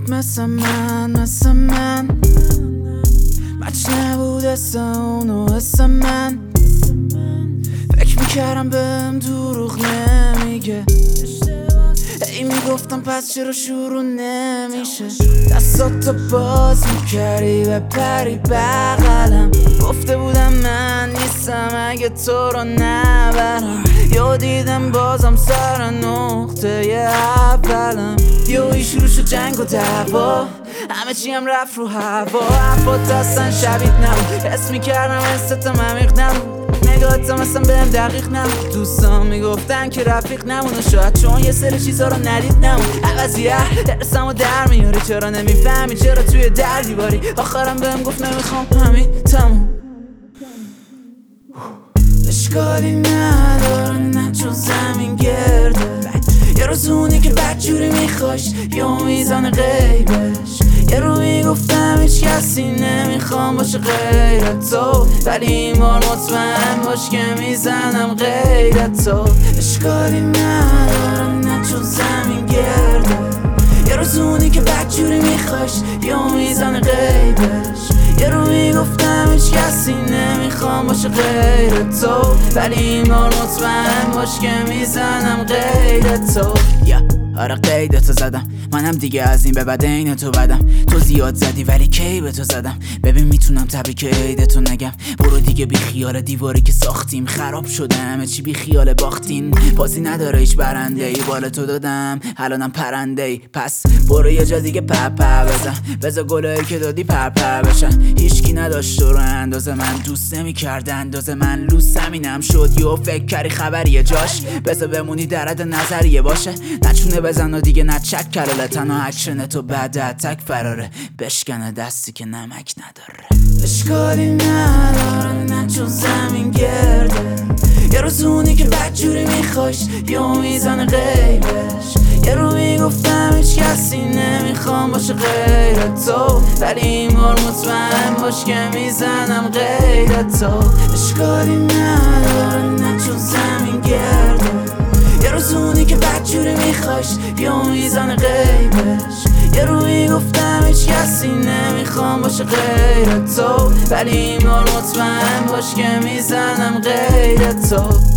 بود مثل من مچ نبود اسم اونو اسم من. فکر میکردم بهم دروغ نمیگه، ای میگفتم پس چرا شروع نمیشه. دستاتو باز میکردی بپری بغلم، گفته بودم من نیستم اگه تو رو نبرم. یا دیدم بازم سر نقطه اولم. یا شروع شد جنگ و دعوا، همه چی هم رفت رو هوا. حرفات اصلا شبیه نبود، حس میکردم حستم عمیق نبود. نگاهتم اصلا بهم دقیق نبود. دوستان میگفتن که رفیق نمونه، شاید چون یه سری چیزا رو ندید نمون. عوضیه درسمو در میاری، چرا نمیفهمی چرا توی در دیواری. آخرم بهم گفت نمیخوام همین تموم. اشکالی نداره نه چون زمین گرده، یه روز اونی که بدجوری میخواش یا میزان غیبش. یه رو میگفتم هیچ کسی نمیخوام باشه غیر تو، ولی این بار مطمئن باش که میزنم غیر تو. اشکالی نداره نه چون زمین گرده، یه روز اونی که بدجوری میخواش یا میزان غیبش. یه رو میگفتم هیچ کسی نمیخوام باشه غیر تو، ولی این بار مطمئن باش که میزنم غیر تو. آره قید تو زدم، منم دیگه از این به بعد این تو بدم. تو زیاد زدی ولی کی به تو زدم. ببین میتونم تبریک عیدتو نگم، برو دیگه بی خیال دیواری که ساختیم. خراب شده همه چی بی خیال باختین، بازی نداره هیچ برنده ای. بالا تو دادم الانم پرنده ای، پس برو یه جا دیگه پپا بزن. بذار گلایی که دادی پپا بشن. هیچکی نداشت تو رو اندازه من، دوست نمی‌کرد اندازه من. لوس همینم شد یو فکر کردی خبریه جاش. بذار بمونی در حد نظریه باشه، نچونه بزن و دیگه نچک کلاله. تنها اکشن تو بعد اتک فراره، بشکنه دستی که نمک نداره. اشکالی نداره نه چون زمین گرده، یه روز اونی که بدجوری میخواش یا میزن غیبش. یه رو میگفتم هیچ کسی نمیخوام باشه غیر تو، ولی این بار مطمئن باش که میزنم غیر تو. اشکالی نداره نه چون زمین گرده، یه روز اونی که بدجوری میخواش یا میزن غیبش. یه رو میگفتم هیچ کسی نمیخوام باشه غیر تو، ولی این بار مطمئن باش که میزنم غیر تو.